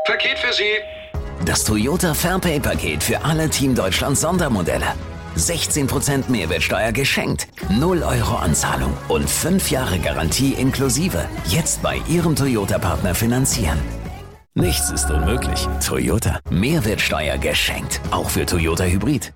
Paket für Sie. Das Toyota Fairpay-Paket für alle Team Deutschland Sondermodelle. 16% Mehrwertsteuer geschenkt, 0 Euro Anzahlung und 5 Jahre Garantie inklusive. Jetzt bei Ihrem Toyota-Partner finanzieren. Nichts ist unmöglich. Toyota. Mehrwertsteuer geschenkt. Auch für Toyota Hybrid.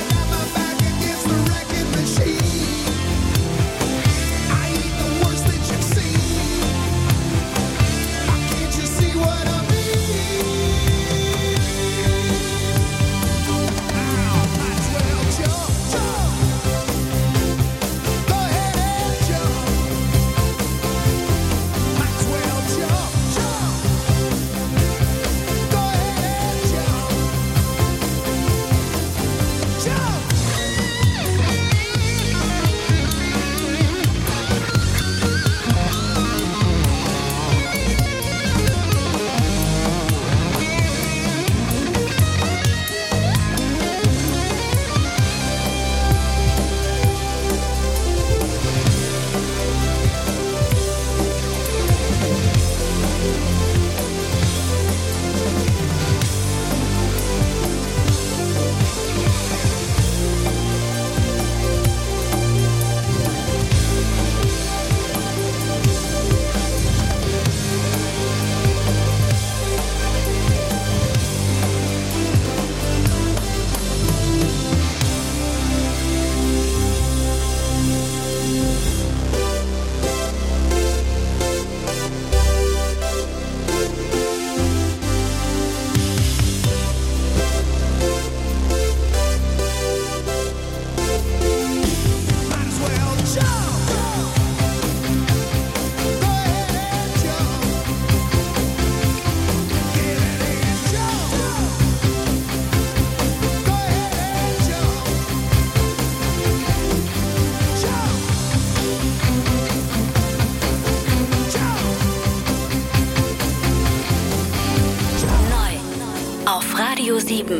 Radio 7.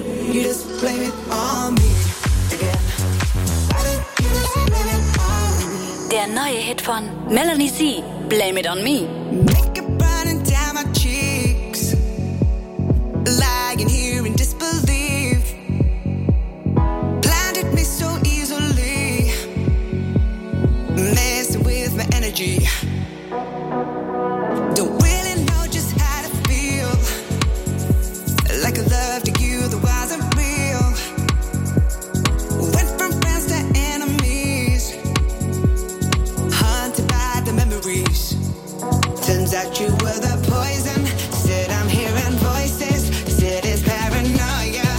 Der neue Hit von Melanie C. Blame It On Me. Lying here in disbelief, blinded me so easily, messing with my energy. Don't really know just how to feel, like a love to you that wasn't real. Went from friends to enemies, haunted by the memories. Turns out you were the poison. Said I'm hearing voices. Said it's paranoia.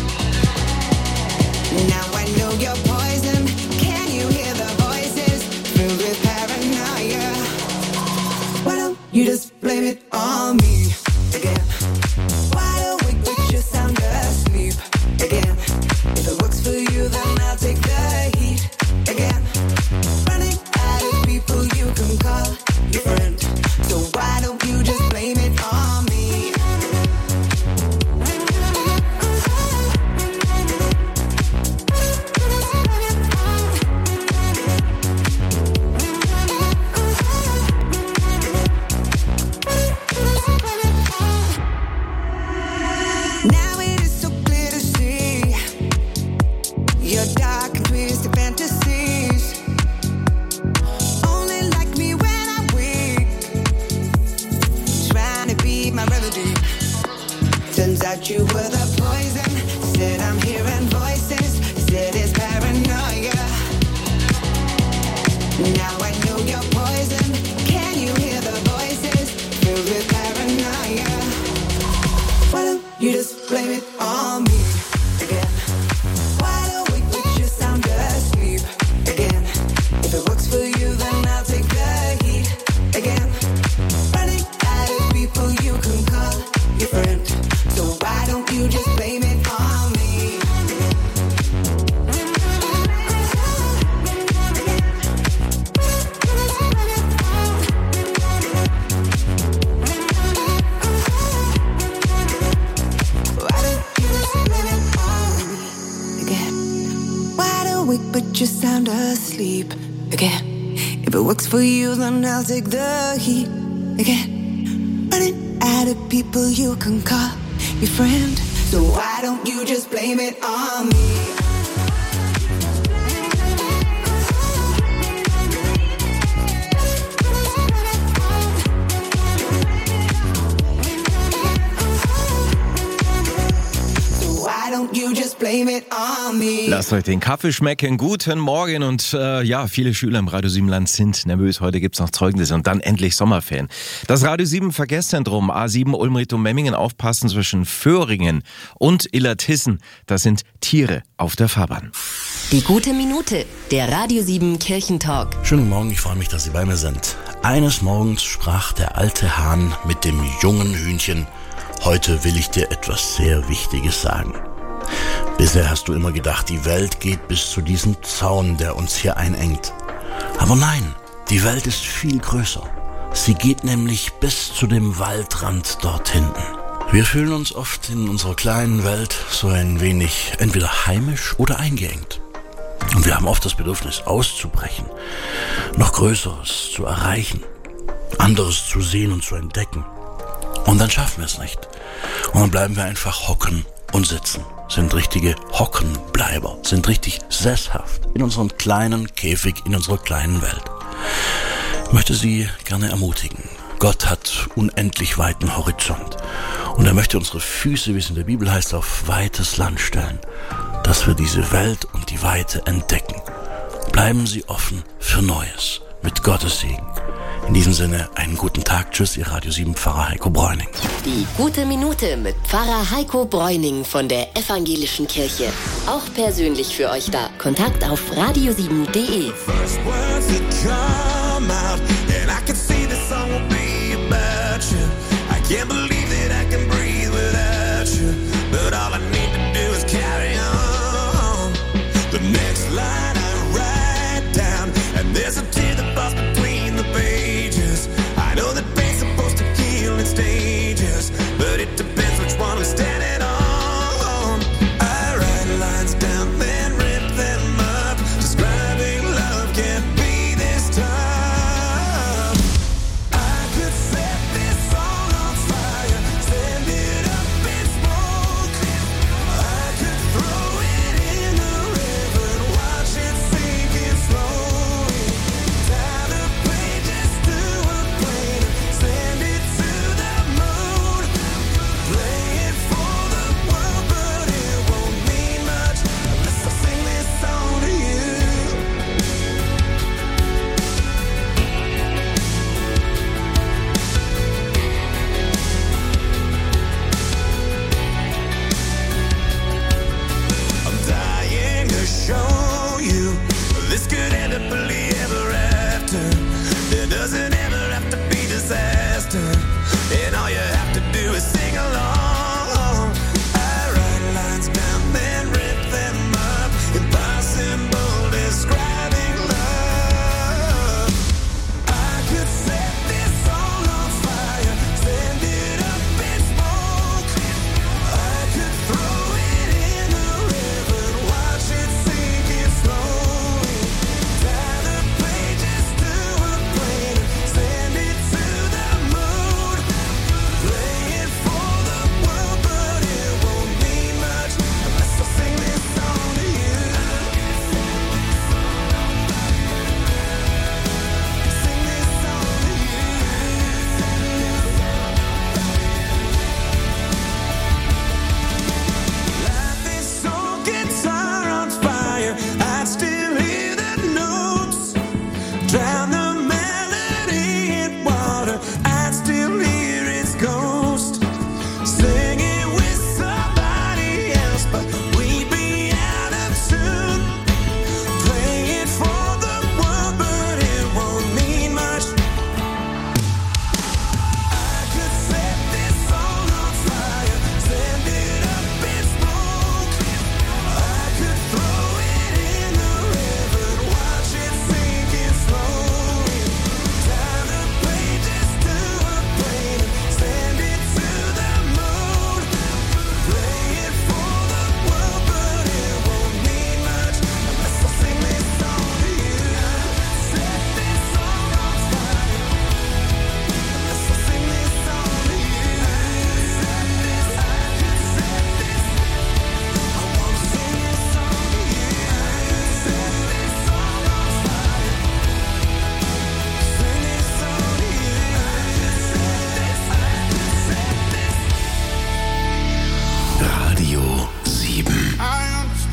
Now I know you're poison. Can you hear the voices? Filled with paranoia. Why don't you just blame it on me again? Wide awake but you sound asleep again. If it works for you then I'll take the heat again. Running out of people you can call your friend. So why don't you just blame it on me? Now it is so clear to see your dark and twisted fantasies. Only like me when I'm weak, trying to be my remedy. Turns out you were the poison. Said I'm hearing voices. Said it's paranoia. Now I know you're poison. Can you hear the voices? Filled with paranoia. Why don't you just blame it on me again? Wide awake but you sound asleep again. If it works for you then I'll take the heat again. Running out of people you can call your friend. So why don't you just blame it on me? Why don't you just blame it on me again? Wide awake but you sound asleep again. If it works for you then I'll take the heat again. Running out lot of people you can call your friend. So why don't you just blame it on me? You just blame it on me. Lasst euch den Kaffee schmecken. Guten Morgen und viele Schüler im Radio 7 Land sind nervös. Heute gibt's noch Zeugnisse und dann endlich Sommerferien. Das Radio 7 Verkehrszentrum A7 Ulm Richtung Memmingen, aufpassen zwischen Föhringen und Illertissen. Das sind Tiere auf der Fahrbahn. Die gute Minute, der Radio 7 Kirchentalk. Schönen Morgen, ich freue mich, dass Sie bei mir sind. Eines Morgens sprach der alte Hahn mit dem jungen Hühnchen: Heute will ich dir etwas sehr Wichtiges sagen. Bisher hast du immer gedacht, die Welt geht bis zu diesem Zaun, der uns hier einengt. Aber nein, die Welt ist viel größer. Sie geht nämlich bis zu dem Waldrand dort hinten. Wir fühlen uns oft in unserer kleinen Welt so ein wenig entweder heimisch oder eingeengt. Und wir haben oft das Bedürfnis, auszubrechen, noch Größeres zu erreichen, anderes zu sehen und zu entdecken. Und dann schaffen wir es nicht. Und dann bleiben wir einfach hocken und sitzen, sind richtige Hockenbleiber, sind richtig sesshaft in unserem kleinen Käfig, in unserer kleinen Welt. Ich möchte Sie gerne ermutigen. Gott hat unendlich weiten Horizont und er möchte unsere Füße, wie es in der Bibel heißt, auf weites Land stellen, dass wir diese Welt und die Weite entdecken. Bleiben Sie offen für Neues, mit Gottes Segen. In diesem Sinne, einen guten Tag. Tschüss, Ihr Radio 7 Pfarrer Heiko Bräuning. Die gute Minute mit Pfarrer Heiko Bräuning von der Evangelischen Kirche. Auch persönlich für euch da. Kontakt auf radio7.de. I know that pain's supposed to heal in stages, but it depends which one I'm standing on. I write lines down, then rip them up. Describing love can't be this tough. I could set this song on fire, send it up in smoke. I could throw it in the river and watch it sinking slowly. Tie the pages to a plane, send it to the moon. Play it for the world, but it won't mean much unless I sing this song to you. I'm dying to show you this could end up happily ever after. There doesn't ever have to be disaster, and all you have to do is sing along. I write lines down, then rip them up. Impossible describing love. I could set this song on fire, send it up in smoke. I could throw it in the river and watch it sinking slowly. Tie the pages to a plane, send it to the moon. Play it for the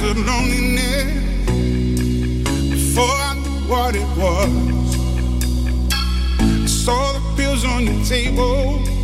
of loneliness before I knew what it was. I saw the pills on your table,